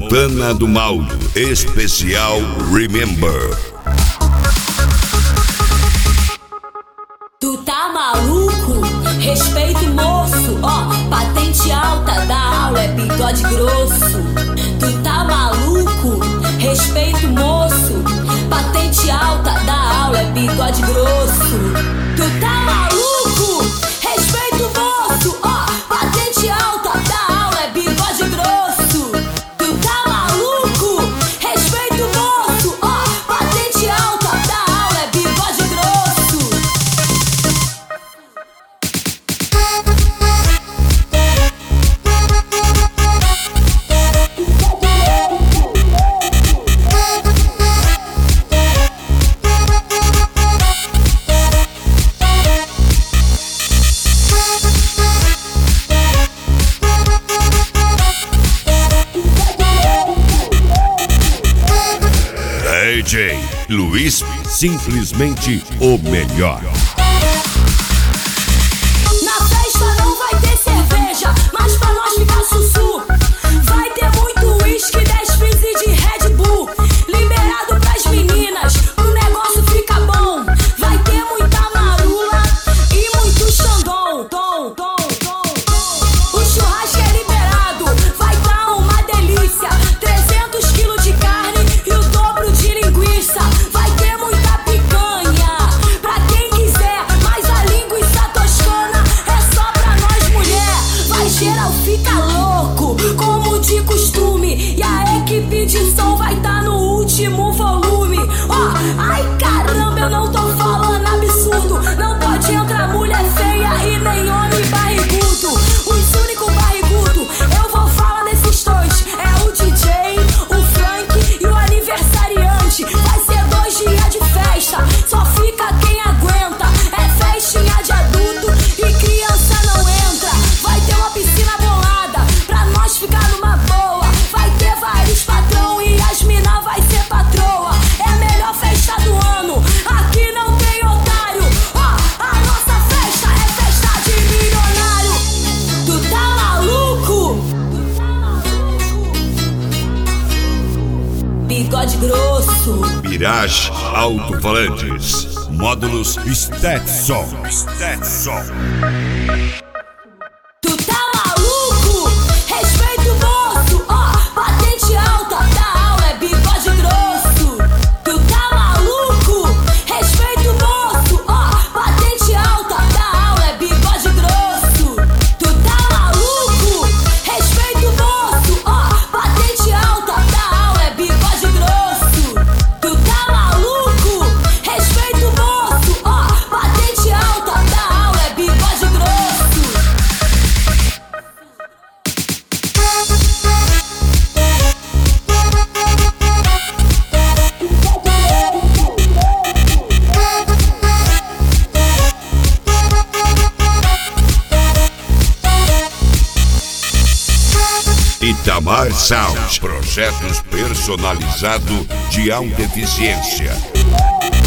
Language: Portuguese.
Fontana do Mauro, especial Remember. Tu tá maluco? Respeito moço, ó, patente alta da aula é bigode grosso. Tu tá maluco? Respeito moço, patente alta da aula é bigode grosso. Tu tá maluco? Respeito moço, ó, patente alta da aula é bigode grosso. Tu tá maluco? Respeito moço, ó, patente alta da aula é bigode grosso. DJ Luiz, simplesmente o melhor. Na festa não vai ter cerveja, mas pra nós ficar sussu. Vai ter muito uísque, 10 fizz de Red Bull. Liberado pras meninas, o negócio fica bom. Vai ter muita marula e muito xandão. O churrasco é liberado, vai dar uma delícia. 300 quilos de carne e o dobro de linguiça. Vai ter muita picanha pra quem quiser, mas a linguiça toscana é só pra nós mulher. Vai geral fica louco, como de costume, e a equipe de som vai tá no último volume. Ó, ai caramba, eu não tô falando absurdo. Não pode entrar mulher feia e nem homem barrigudo. Os únicos barrigudo, eu vou falar nesses dois. É o DJ, o Frank e o aniversariante. Vai ser 2 dias de festa, só fica quem aguenta. É festinha de adulto e criança não entra. Vai ter uma piscina bolada pra nós ficar numa boa. Vai ter vários patrão e as mina vai ser patroa. É a melhor festa do ano, aqui não tem otário. Ó, a nossa festa é festa de milionário. Tu tá maluco? Bigode grosso. Mirage Alto-Falantes, módulos Stetson. Tu tá maluco? Respeito moço, ó, patente alta da aula é bigode grosso. Tu tá maluco? Respeito moço, ó, patente alta da aula é bigode grosso. Tu tá maluco? Respeito moço, ó, patente alta da aula é bigode grosso. Tu tá maluco? Respeito moço, ó, patente alta da aula é bigode grosso. Itamar Sound, projetos personalizados de alta eficiência.